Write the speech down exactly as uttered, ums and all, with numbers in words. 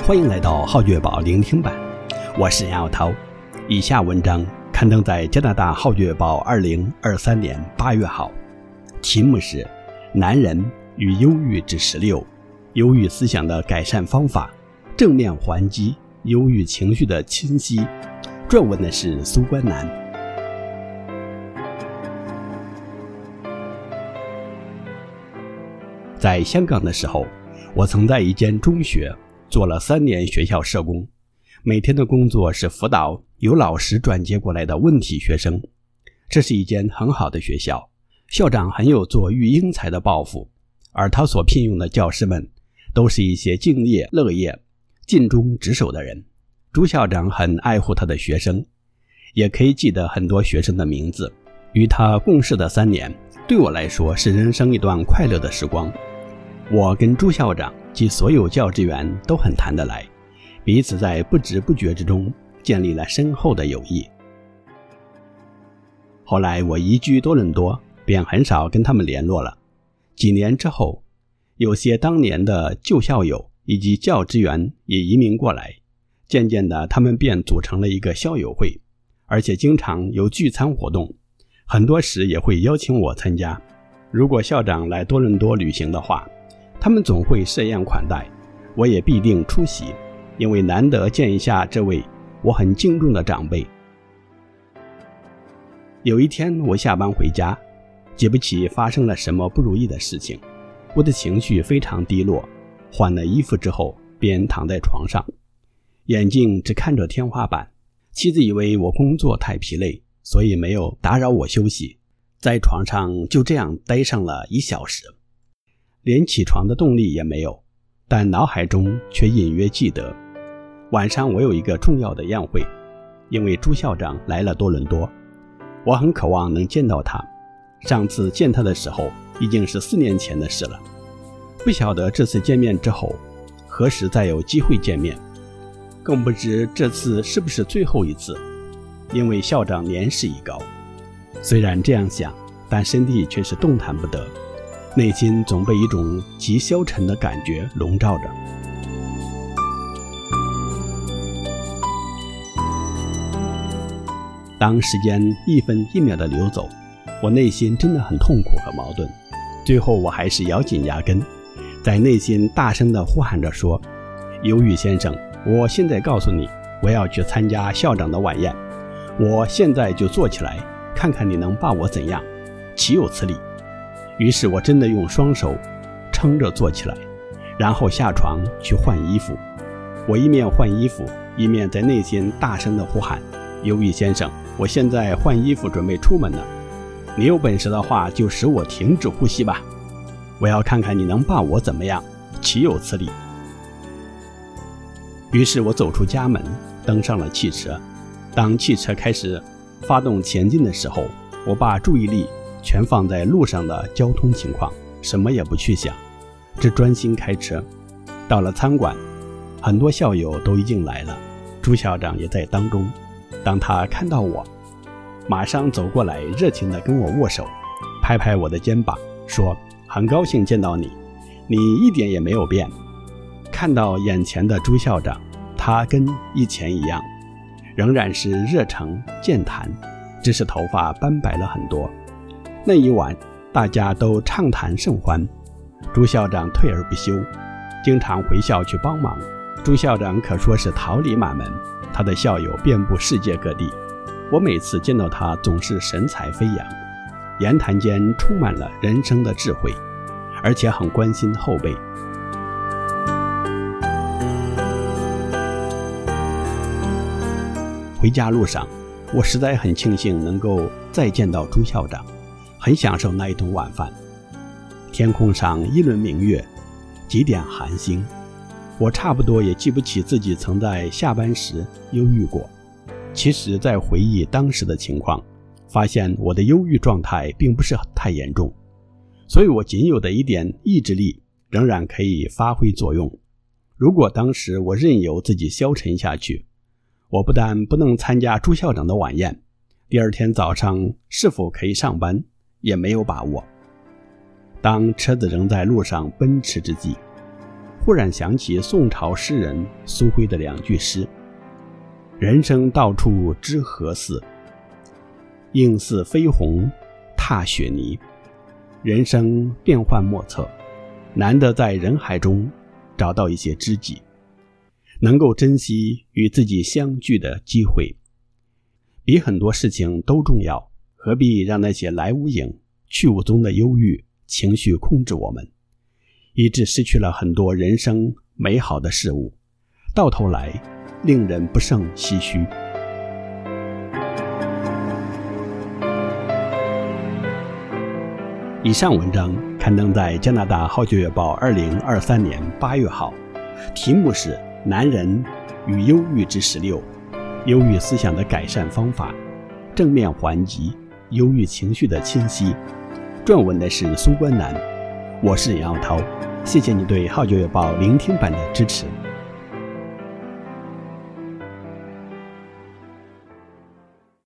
欢迎来到皓月宝聆听版，我是杨耀涛。以下文章刊登在加拿大皓月宝二零二三年八月号，题目是男人与忧郁之十六，忧郁思想的改善方法，正面还击忧郁情绪的侵袭。撰文的是苏关南。在香港的时候，我曾在一间中学做了三年学校社工，每天的工作是辅导由老师转接过来的问题学生。这是一间很好的学校，校长很有做育英才的抱负，而他所聘用的教师们都是一些敬业乐业、尽忠职守的人。朱校长很爱护他的学生，也可以记得很多学生的名字。与他共事的三年，对我来说是人生一段快乐的时光。我跟朱校长及所有教职员都很谈得来，彼此在不知不觉之中建立了深厚的友谊。后来我移居多伦多，便很少跟他们联络了。几年之后，有些当年的旧校友以及教职员也移民过来，渐渐的他们便组成了一个校友会，而且经常有聚餐活动，很多时也会邀请我参加。如果校长来多伦多旅行的话，他们总会设宴款待，我也必定出席，因为难得见一下这位我很敬重的长辈。有一天我下班回家，记不起发生了什么不如意的事情，我的情绪非常低落，换了衣服之后便躺在床上，眼睛只看着天花板。妻子以为我工作太疲累，所以没有打扰我休息，在床上就这样待上了一小时，连起床的动力也没有，但脑海中却隐约记得，晚上我有一个重要的宴会，因为朱校长来了多伦多，我很渴望能见到他。上次见他的时候已经是四年前的事了，不晓得这次见面之后何时再有机会见面，更不知这次是不是最后一次，因为校长年事已高。虽然这样想，但身体却是动弹不得，内心总被一种极消沉的感觉笼罩着。当时间一分一秒的流走，我内心真的很痛苦和矛盾。最后我还是咬紧牙根，在内心大声地呼喊着说，忧郁先生，我现在告诉你，我要去参加校长的晚宴，我现在就坐起来，看看你能把我怎样，岂有此理。于是我真的用双手撑着坐起来，然后下床去换衣服。我一面换衣服，一面在内心大声地呼喊，忧郁先生，我现在换衣服准备出门了，你有本事的话就使我停止呼吸吧，我要看看你能把我怎么样，岂有此理。于是我走出家门，登上了汽车。当汽车开始发动前进的时候，我把注意力全放在路上的交通情况，什么也不去想，只专心开车。到了餐馆，很多校友都已经来了，朱校长也在当中。当他看到我，马上走过来，热情地跟我握手，拍拍我的肩膀，说，很高兴见到你，你一点也没有变。看到眼前的朱校长，他跟以前一样，仍然是热诚健谈，只是头发斑白了很多。那一晚大家都畅谈甚欢，朱校长退而不休，经常回校去帮忙。朱校长可说是桃李满门，他的校友遍布世界各地。我每次见到他总是神采飞扬，言谈间充满了人生的智慧，而且很关心后辈。回家路上，我实在很庆幸能够再见到朱校长，很享受那一顿晚饭。天空上一轮明月，几点寒星，我差不多也记不起自己曾在下班时忧郁过。其实在回忆当时的情况，发现我的忧郁状态并不是太严重，所以我仅有的一点意志力仍然可以发挥作用。如果当时我任由自己消沉下去，我不但不能参加朱校长的晚宴，第二天早上是否可以上班也没有把握。当车子仍在路上奔驰之际， 忽然想起宋朝诗人苏徽的两句诗：人生到处知何似，应似飞鸿踏雪泥。人生变幻莫测，难得在人海中找到一些知己，能够珍惜与自己相聚的机会，比很多事情都重要。何必让那些来无影去无踪的忧郁情绪控制我们，以致失去了很多人生美好的事物，到头来令人不胜唏嘘。以上文章刊登在加拿大《号角月报》二零二三年八月号，题目是《男人与忧郁之十六：忧郁思想的改善方法》，正面还击忧郁情绪的侵袭。撰文的是苏关南，我是杨耀涛，谢谢你对《号角月报》聆听版的支持。